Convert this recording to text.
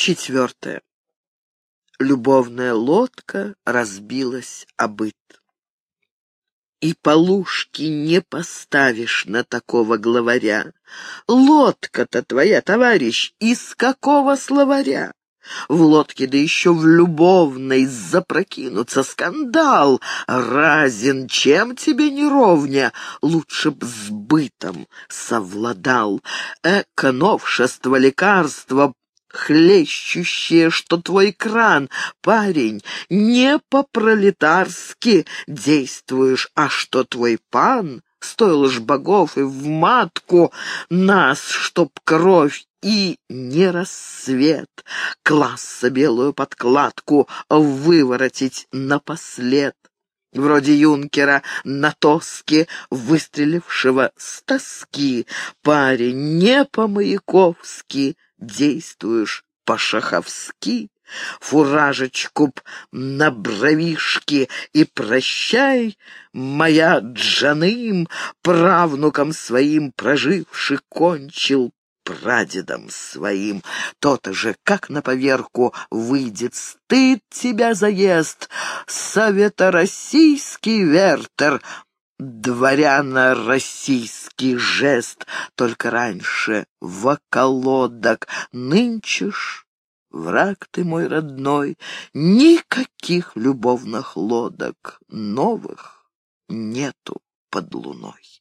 4. Любовная лодка разбилась о быт. И полушки не поставишь на такого главаря. Лодка-то твоя, товарищ, из какого словаря? В лодке, да еще в любовной, запрокинуться скандал. Разин, чем тебе не ровня? Лучше б с бытом совладал. Новшество, лекарство, хлещущее, что твой кран. Парень, не по-пролетарски действуешь, а что твой пан? Стоило ж богов и в матку нас, чтоб кровь и не рассвет, класса белую подкладку выворотить напослед. Вроде юнкера на тоске, выстрелившего с тоски. Парень, не по-маяковски действуешь, по-шаховски. Фуражечку б на бровишки и прощай, моя Джаным, правнуком своим проживший кончил прадедом своим. То-то же, как на поверку выйдет, стыд тебя заест, советороссийский вертер, дворяно-российский жест, только раньше в околодок, нынче ж, враг ты мой родной, никаких любовных лодок новых нету под луной.